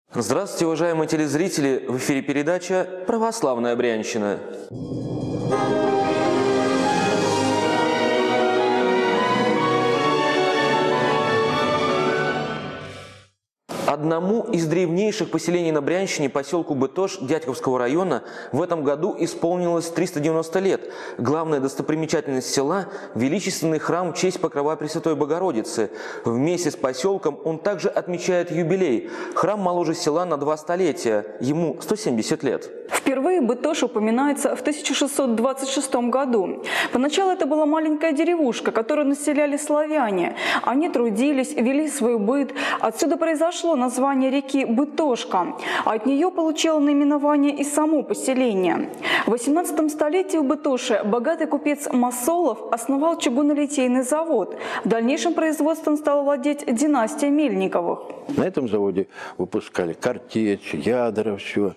Здравствуйте, уважаемые телезрители! В эфире передача «Православная Брянщина». Одному из древнейших поселений на Брянщине, поселку Бытош Дядьковского района, в этом году исполнилось 390 лет. Главная достопримечательность села – величественный храм в честь Покрова Пресвятой Богородицы. Вместе с поселком он также отмечает юбилей. Храм моложе села на 2 столетия, ему 170 лет. Впервые Бытош упоминается в 1626 году. Поначалу это была маленькая деревушка, которую населяли славяне. Они трудились, вели свой быт. Отсюда произошло название реки Бытошка. От нее получило наименование и само поселение. В 18 столетии в Бытоше богатый купец Масолов основал чугунолитейный завод. В дальнейшем производством стала владеть династия Мельниковых. На этом заводе выпускали картечь, ядра, все.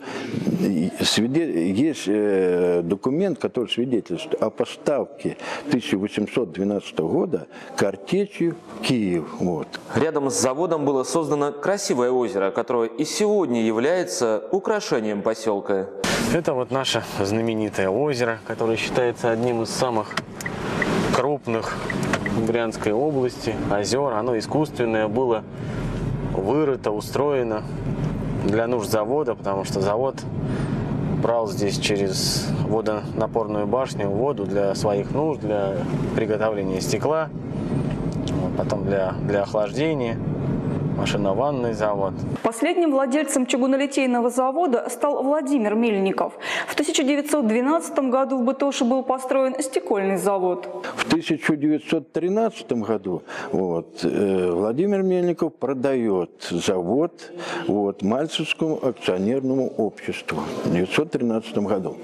Есть документ, который свидетельствует о поставке 1812 года картечи в Киев. Вот. Рядом с заводом было создано красивое озеро, которое и сегодня является украшением поселка. Это вот наше знаменитое озеро, которое считается одним из самых крупных в Брянской области озер. Оно искусственное, было вырыто, устроено для нужд завода, потому что завод брал здесь через водонапорную башню воду для своих нужд, для приготовления стекла, потом для охлаждения, машинованный завод. Последним владельцем чугунолитейного завода стал Владимир Мельников. В 1912 году в Бытоше был построен стекольный завод. В 1913 году Владимир Мельников продает завод Мальцевскому акционерному обществу в 1913 году.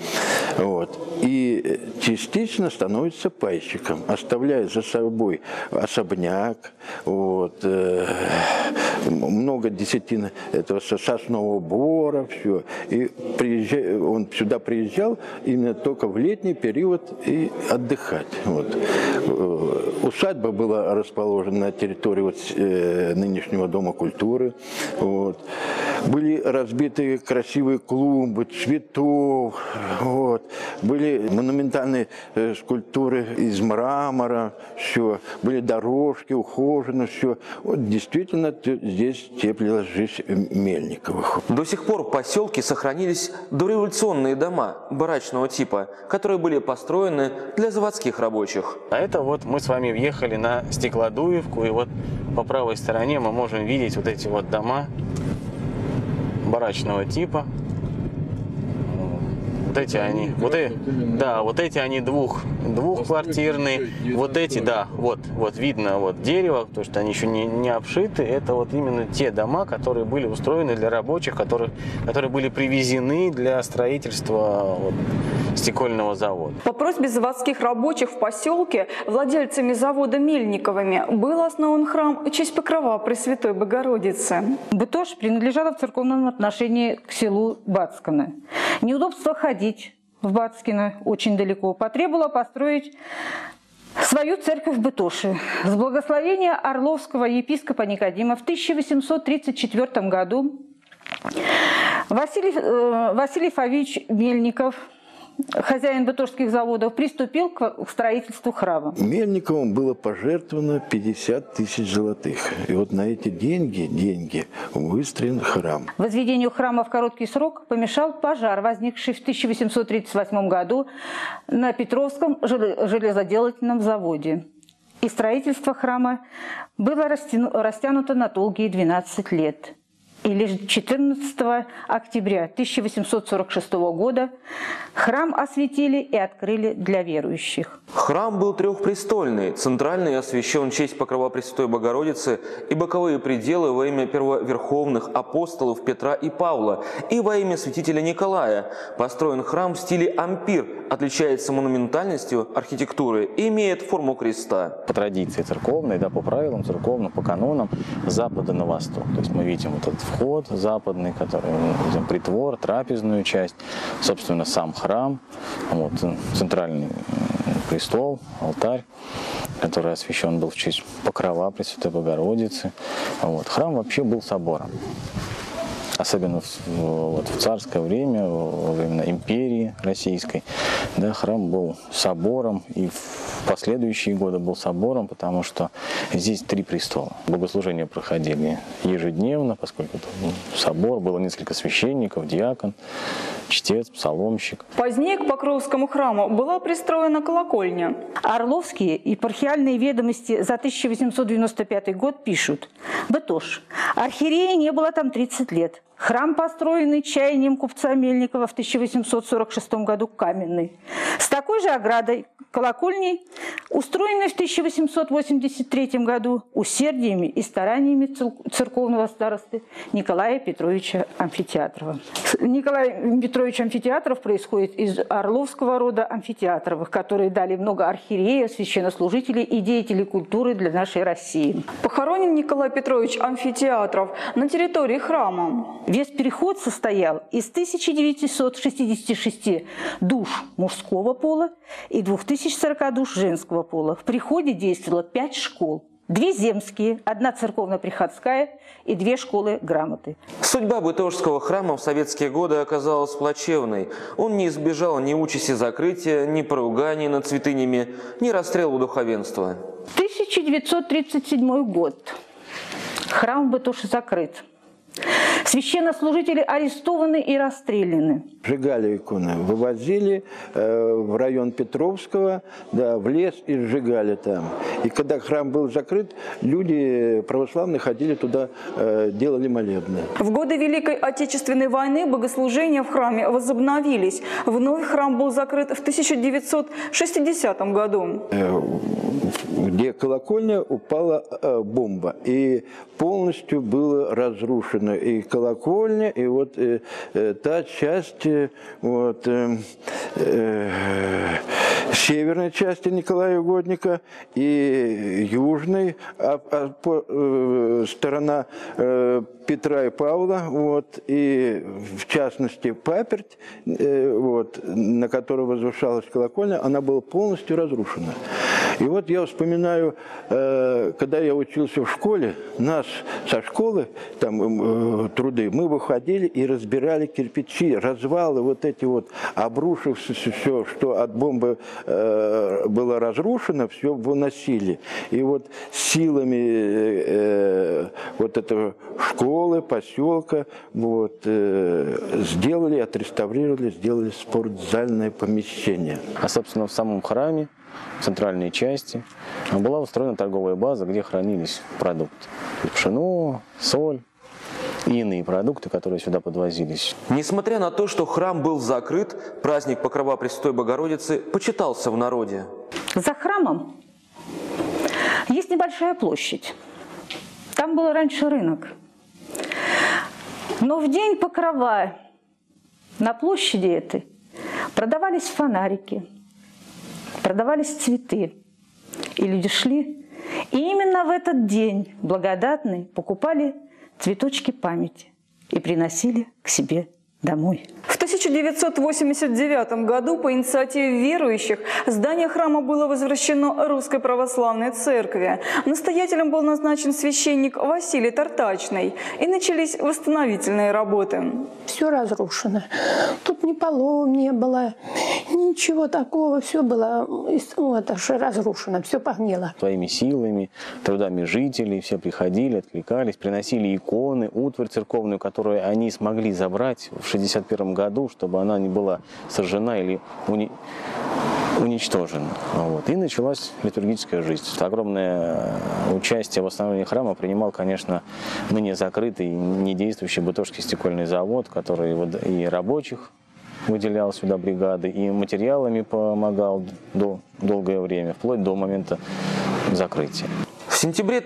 И частично становится пайщиком, оставляя за собой особняк, много десятин этого соснового бора, все. И он сюда приезжал именно только в летний период и отдыхать. Усадьба была расположена на территории нынешнего Дома культуры. Были разбиты красивые клумбы, цветов. Были монументальные скульптуры из мрамора, все. Были дорожки, ухожено, все. Действительно, здесь теплилась жизнь Мельниковых. До сих пор в поселке сохранились дореволюционные дома барачного типа, которые были построены для заводских рабочих. А это вот мы с вами въехали на Стеклодуевку, и вот по правой стороне мы можем видеть вот эти вот дома барачного типа. Вот эти они двухквартирные, вот эти, да, вот видно дерево, потому что они еще не обшиты, это вот именно те дома, которые были устроены для рабочих, которые были привезены для строительства стекольного завода. По просьбе заводских рабочих в поселке владельцами завода Мельниковыми был основан храм в честь Покрова Пресвятой Богородицы. Бытош принадлежала в церковном отношении к селу Бацкино. Неудобство ходить в Бацкино очень далеко потребовало построить свою церковь в Бытоше. С благословения орловского епископа Никодима в 1834 году Василий Фавич Мельников, хозяин бытошских заводов, приступил к строительству храма. Мельниковым было пожертвовано 50 тысяч золотых. И вот на эти деньги выстроен храм. Возведению храма в короткий срок помешал пожар, возникший в 1838 году на Петровском железоделательном заводе. И строительство храма было растянуто на долгие 12 лет. И лишь 14 октября 1846 года храм осветили и открыли для верующих. Храм был трехпрестольный, центральный освящен в честь Покрова Пресвятой Богородицы и боковые пределы во имя первоверховных апостолов Петра и Павла и во имя святителя Николая. Построен храм в стиле ампир, отличается монументальностью архитектуры и имеет форму креста. По традиции церковной, по правилам церковным, по канонам, с запада на восток. То есть мы видим вот этот вход западный, который мы видим, притвор, трапезную часть, собственно, сам храм, центральный престол, алтарь, который освящен был в честь Покрова Пресвятой Богородицы. Храм вообще был собором. особенно в царское время, во времена империи российской, да, храм был собором, и в последующие годы был собором, потому что здесь 3 престола. Богослужения проходили ежедневно, поскольку это был собор, было несколько священников, диакон, чтец, псаломщик. Позднее к Покровскому храму была пристроена колокольня. Орловские епархиальные ведомости за 1895 год пишут: «Бытош. Архиерея не было там 30 лет. Храм, построенный чаянием купца Мельникова в 1846 году, каменный. С такой же оградой, колокольней, устроенной в 1883 году усердиями и стараниями церковного старосты Николая Петровича Амфитеатрова». Николай Петрович Амфитеатров происходит из орловского рода Амфитеатровых, которые дали много архиереев, священнослужителей и деятелей культуры для нашей России. Похоронен Николай Петрович Амфитеатров на территории храма. Весь переход состоял из 1966 душ мужского пола и 2040 душ женского пола. В приходе действовало 5 школ. 2 земские, 1 церковно-приходская и 2 школы грамоты. Судьба Бытошского храма в советские годы оказалась плачевной. Он не избежал ни участи закрытия, ни поруганий над святынями, ни расстрела духовенства. 1937 год. Храм в Бытоше закрыт. Священнослужители арестованы и расстреляны. Сжигали иконы, вывозили в район Петровского, да, в лес и сжигали там. И когда храм был закрыт, люди православные ходили туда, делали молебны. В годы Великой Отечественной войны богослужения в храме возобновились. Вновь храм был закрыт в 1960 году. Где колокольня, упала бомба, и полностью было разрушено и колокольня, и вот та часть вот, северной части Николая Угодника и южной сторона Петра и Павла, вот, и в частности паперть, вот, на которой возвышалась колокольня, она была полностью разрушена. И вот я вспоминаю, когда я учился в школе, нас со школы, там труды, мы выходили и разбирали кирпичи, развалы, вот эти вот, обрушившиеся все, что от бомбы было разрушено, все выносили. И вот силами вот этого школы, поселка, вот, сделали, отреставрировали, сделали спортзальное помещение. А, собственно, в самом храме, в центральной части, была устроена торговая база, где хранились продукты. Пшено, соль и иные продукты, которые сюда подвозились. Несмотря на то, что храм был закрыт, праздник Покрова Пресвятой Богородицы почитался в народе. За храмом есть небольшая площадь. Там был раньше рынок. Но в день Покрова на площади этой продавались фонарики, продавались цветы. И люди шли, и именно в этот день благодатный покупали цветочки памяти и приносили к себе домой. В 1989 году по инициативе верующих здание храма было возвращено Русской Православной Церкви. Настоятелем был назначен священник Василий Тартачный, и начались восстановительные работы. Все разрушено. Тут ни полов не было, ничего такого. Все было, ну, это же разрушено, все погнило. Своими силами, трудами жителей, все приходили, откликались, приносили иконы, утварь церковную, которую они смогли забрать в 1961 году, чтобы она не была сожжена или уничтожена. Вот. И началась литургическая жизнь. Огромное участие в восстановлении храма принимал, конечно, ныне закрытый, недействующий Бытошский стекольный завод, который и рабочих выделял сюда бригады, и материалами помогал долгое время, вплоть до момента закрытия. В сентябре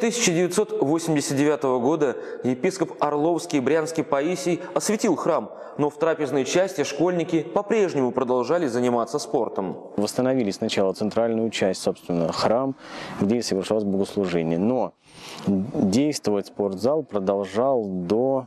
1989 года епископ Орловский и Брянский Паисий осветил храм, но в трапезной части школьники по-прежнему продолжали заниматься спортом. Восстановили сначала центральную часть, собственно, храм, где совершалось богослужение. Но действовать спортзал продолжал до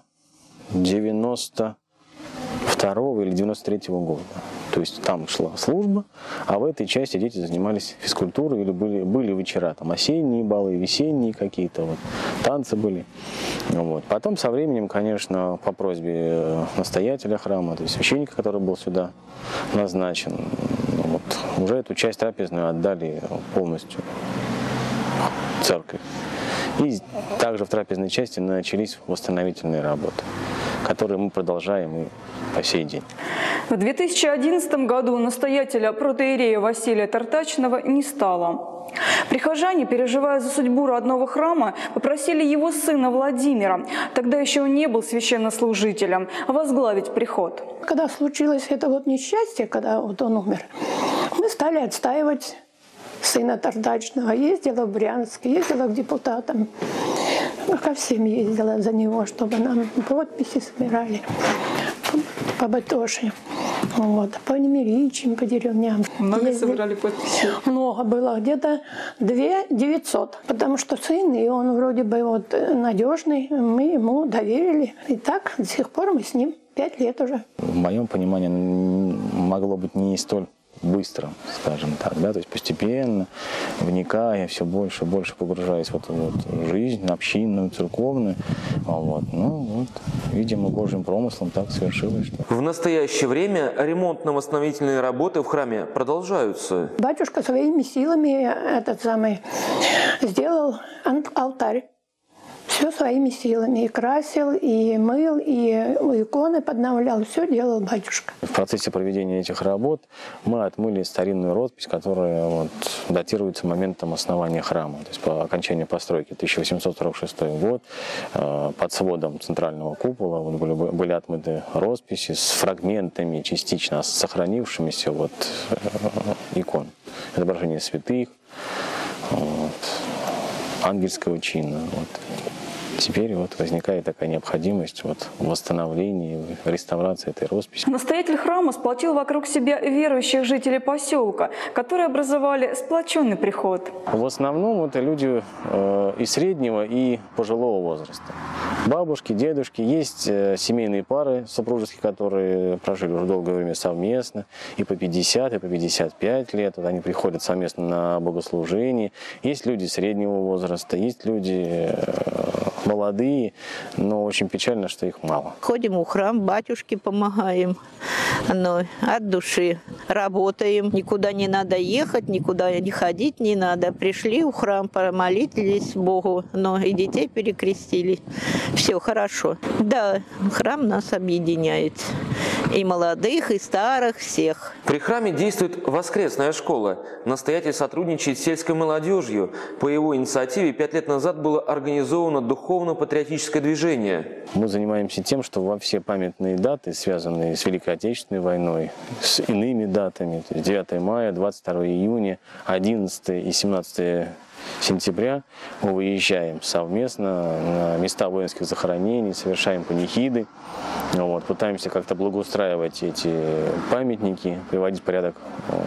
92 или 93 года. То есть там шла служба, а в этой части дети занимались физкультурой или были вечера, там осенние балы, весенние какие-то. Вот. танцы были. Вот. Потом со временем, конечно, по просьбе настоятеля храма, то есть священника, который был сюда назначен, вот, уже эту часть трапезную отдали полностью церкви. И также в трапезной части начались восстановительные работы, которые мы продолжаем и по сей день. В 2011 году настоятеля протоиерея Василия Тартачного не стало. Прихожане, переживая за судьбу родного храма, попросили его сына Владимира, тогда еще он не был священнослужителем, возглавить приход. Когда случилось это вот несчастье, когда вот он умер, мы стали отстаивать сына Тартачного. Ездила в Брянск, ездила к депутатам. Ко всем ездила за него, чтобы нам подписи собирали по Бытоши, вот, по Немиричам, по деревням. Много собирали подписи? Много было, где-то 2900. Потому что сын, и он вроде бы вот надежный, мы ему доверили. И так до сих пор мы с ним 5 лет уже. В моем понимании могло быть не столь быстро, скажем так, да, то есть постепенно, вникая, все больше и больше погружаясь в эту вот жизнь общинную, церковную, вот, ну вот, видимо, Божьим промыслом так свершилось. Что... В настоящее время ремонтно-восстановительные работы в храме продолжаются. Батюшка своими силами сделал алтарь. Все своими силами. И красил, и мыл, и иконы подновлял. Все делал батюшка. В процессе проведения этих работ мы отмыли старинную роспись, которая вот датируется моментом основания храма. То есть по окончанию постройки 1846 год под сводом центрального купола вот были отмыты росписи с фрагментами, частично сохранившимися вот, икон. Изображения святых, вот, ангельского чина. Вот. Теперь вот возникает такая необходимость вот в восстановлении, в реставрации этой росписи. Настоятель храма сплотил вокруг себя верующих жителей поселка, которые образовали сплоченный приход. В основном это люди и среднего, и пожилого возраста. Бабушки, дедушки, есть семейные пары супружеские, которые прожили уже долгое время совместно, и по 50, и по 55 лет. Вот они приходят совместно на богослужение. Есть люди среднего возраста, есть люди молодые, но очень печально, что их мало. Ходим в храм, батюшке помогаем, но от души работаем. Никуда не надо ехать, никуда не ходить не надо. Пришли в храм, помолились Богу, но и детей перекрестили. Все хорошо. Да, храм нас объединяет. И молодых, и старых, всех. При храме действует воскресная школа. Настоятель сотрудничает с сельской молодежью. По его инициативе 5 лет назад было организовано духовно-патриотическое движение. Мы занимаемся тем, что во все памятные даты, связанные с Великой Отечественной войной, с иными датами, то есть 9 мая, 22 июня, 11 и 17 сентября, мы выезжаем совместно на места воинских захоронений, совершаем панихиды, вот, пытаемся как-то благоустраивать эти памятники, приводить в порядок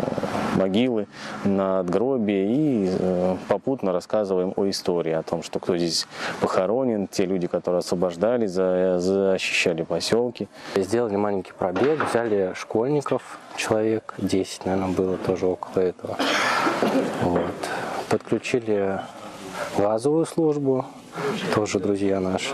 могилы, надгробия и попутно рассказываем о истории, о том, что кто здесь похоронен, те люди, которые освобождали, защищали поселки. Сделали маленький пробег, взяли школьников, человек 10, наверное, было тоже около этого. Вот. Подключили газовую службу, тоже друзья наши.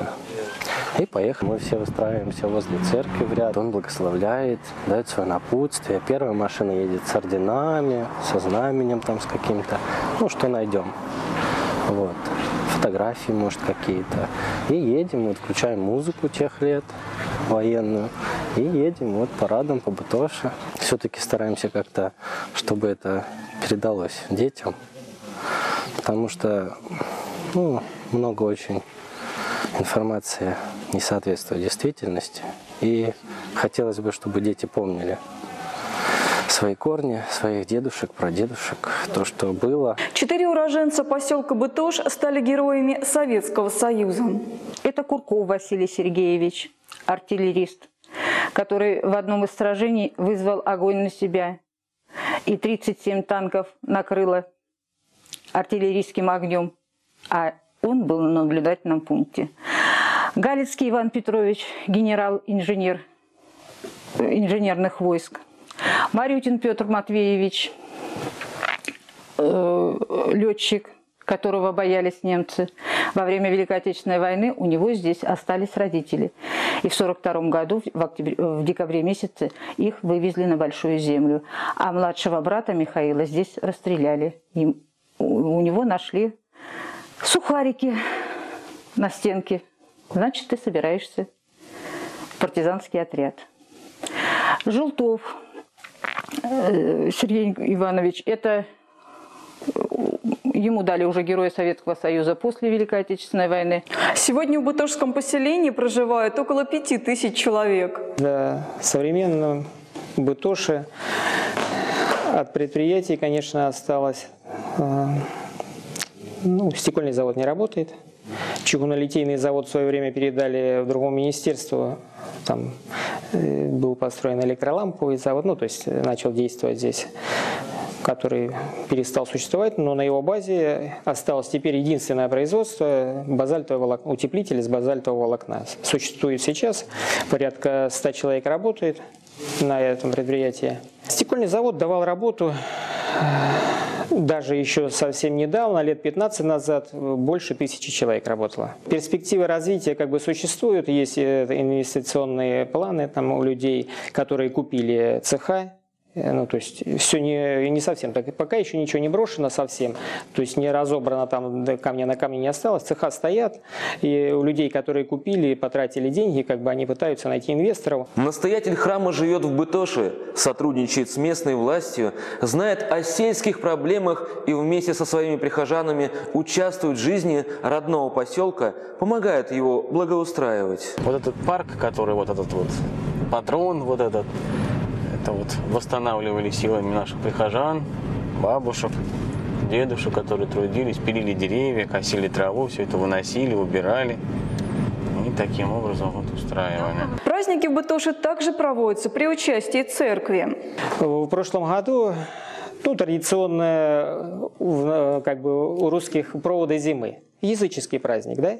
И поехали. Мы все выстраиваемся возле церкви в ряд. Он благословляет, дает свое напутствие. Первая машина едет с орденами, со знаменем там с каким-то. Ну, что найдем. Вот. Фотографии, может, какие-то. И едем, вот, включаем музыку тех лет, военную. И едем вот парадом по Бытоше. Все-таки стараемся как-то, чтобы это передалось детям. Потому что, ну, много очень информации не соответствует действительности. И хотелось бы, чтобы дети помнили свои корни, своих дедушек, прадедушек, то, что было. 4 уроженца поселка Бытош стали героями Советского Союза. Это Курков Василий Сергеевич, артиллерист, который в одном из сражений вызвал огонь на себя. И 37 танков накрыло артиллерийским огнем, а он был на наблюдательном пункте. Галицкий Иван Петрович, генерал-инженер инженерных войск. Марютин Петр Матвеевич, летчик, которого боялись немцы. Во время Великой Отечественной войны у него здесь остались родители. И в 1942 году, в декабре месяце, их вывезли на Большую Землю. А младшего брата Михаила здесь расстреляли. И у него нашли сухарики на стенке. Значит, ты собираешься в партизанский отряд. Желтов Сергей Иванович, это ему дали уже Героя Советского Союза после Великой Отечественной войны. Сегодня в Бытошском поселении проживает около 5000 человек. В современном Бытоше от предприятий, конечно, осталось... стекольный завод не работает. Чугунолитейный завод в свое время передали в другому министерству. Там был построен электроламповый завод, то есть начал действовать здесь, который перестал существовать, но на его базе осталось теперь единственное производство базальтового волокна, утеплитель из базальтового волокна. Существует сейчас, порядка 100 человек работает на этом предприятии. Стекольный завод давал работу даже еще совсем недавно, лет 15 назад, больше 1000 человек работало. Перспективы развития существуют, есть инвестиционные планы у людей, которые купили цеха. То есть все не совсем, пока еще ничего не брошено совсем, то есть не разобрано, там камня на камне не осталось, цеха стоят, и у людей, которые купили и потратили деньги, они пытаются найти инвесторов. Настоятель храма живет в Бытоше, сотрудничает с местной властью, знает о сельских проблемах и вместе со своими прихожанами участвует в жизни родного поселка, помогает его благоустраивать. Вот этот парк, который патрон, это восстанавливали силами наших прихожан, бабушек, дедушек, которые трудились, пилили деревья, косили траву, все это выносили, убирали. И таким образом устраивали. Праздники в Бытоше также проводятся при участии церкви. В прошлом году традиционно у русских проводы зимы. Языческий праздник, да?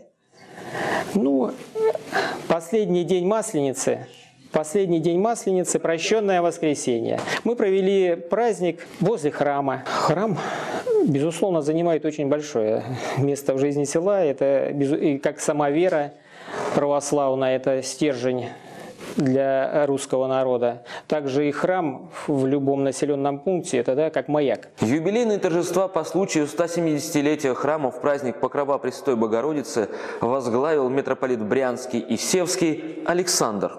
Последний день Масленицы, прощенное воскресенье. Мы провели праздник возле храма. Храм, безусловно, занимает очень большое место в жизни села. Это как сама вера православная, это стержень для русского народа. Также и храм в любом населенном пункте, это как маяк. Юбилейные торжества по случаю 170-летия храма в праздник Покрова Пресвятой Богородицы возглавил митрополит Брянский и Севский Александр.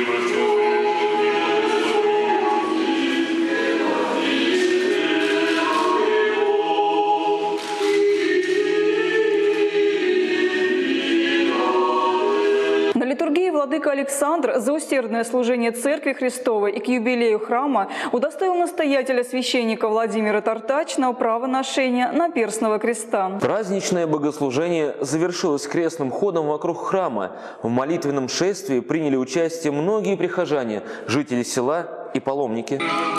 На литургии владыка Александр за усердное служение Церкви Христовой и к юбилею храма удостоил настоятеля священника Владимира Тартачного права ношения наперстного креста. Праздничное богослужение завершилось крестным ходом вокруг храма. В молитвенном шествии приняли участие многие прихожане, жители села и паломники.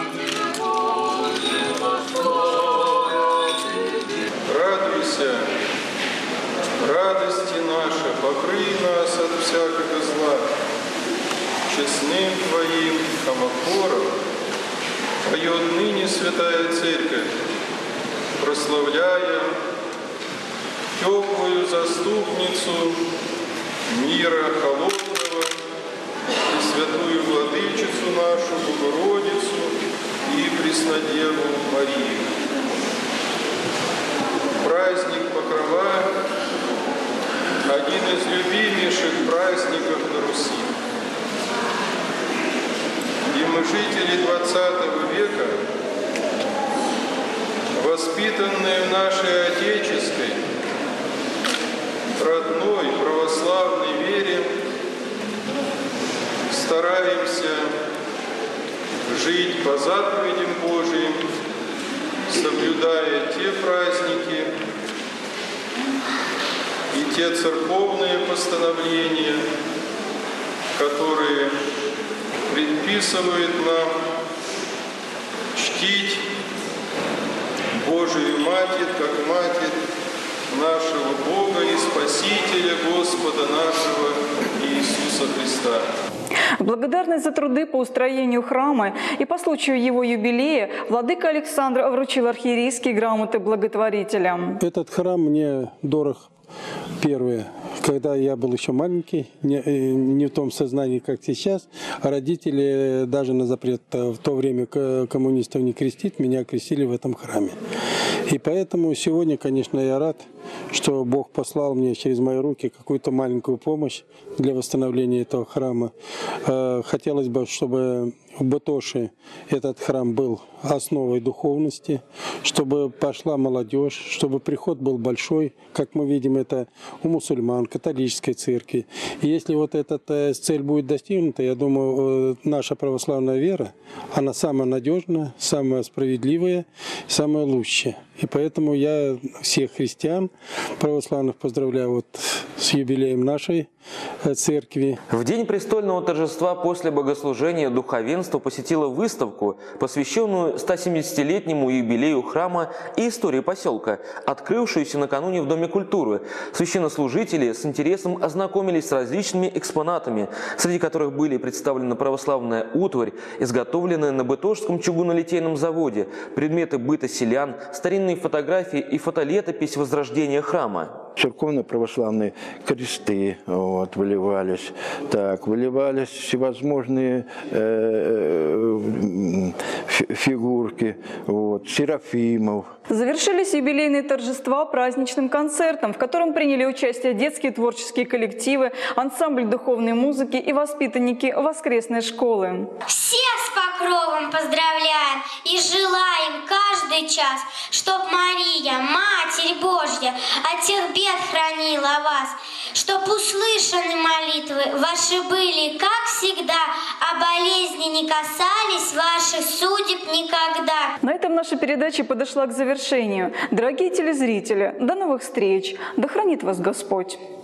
Радуйся, радости наша, покрый нас от всякого зла, честным Твоим омофором поет ныне Святая Церковь, прославляя теплую заступницу мира холодного и святую Владычицу нашу Богородицу и Преснодеву Марию. Праздник Покрова – один из любимейших праздников на Руси. И мы, жители XX века, воспитанные в нашей отеческой, родной православной вере, стараемся жить по заповедям Божиим, соблюдая те праздники и те церковные постановления, которые предписывают нам чтить Божию Матерь, как Матерь нашего Бога и Спасителя Господа нашего Иисуса Христа. В благодарность за труды по устроению храма и по случаю его юбилея владыка Александр вручил архиерейские грамоты благотворителям. Этот храм мне дорог. Первое, когда я был еще маленький, не в том сознании, как сейчас, а родители даже на запрет в то время коммунистов не крестить, меня крестили в этом храме. И поэтому сегодня, конечно, я рад, что Бог послал мне через мои руки какую-то маленькую помощь для восстановления этого храма. Хотелось бы, чтобы в Бытоши этот храм был основой духовности, чтобы пошла молодежь, чтобы приход был большой, как мы видим это у мусульман, католической церкви. И если вот эта цель будет достигнута, я думаю, наша православная вера, она самая надежная, самая справедливая, самая лучшая. И поэтому я всех христиан православных поздравляю вот с юбилеем нашей церкви. В день престольного торжества после богослужения духовенство посетило выставку, посвященную 170-летнему юбилею храма и истории поселка, открывшуюся накануне в Доме культуры. Священнослужители с интересом ознакомились с различными экспонатами, среди которых были представлены православная утварь, изготовленная на Бытошском чугунолитейном заводе, предметы быта селян, старинные фотографии и фотолетопись возрождения храма. Церковно-православные кресты выливались, выливались всевозможные фигурки, серафимов. Завершились юбилейные торжества праздничным концертом, в котором приняли участие детские творческие коллективы, ансамбль духовной музыки и воспитанники воскресной школы. Всех с покровом поздравляем и желаем каждый час, чтоб Мария, Матерь Божья, от тех бед хранила вас, чтоб услышаны молитвы ваши были, как всегда, а болезни не касались ваших судеб никогда. На этом наша передача подошла к завершению. Дорогие телезрители, до новых встреч! Да хранит вас Господь!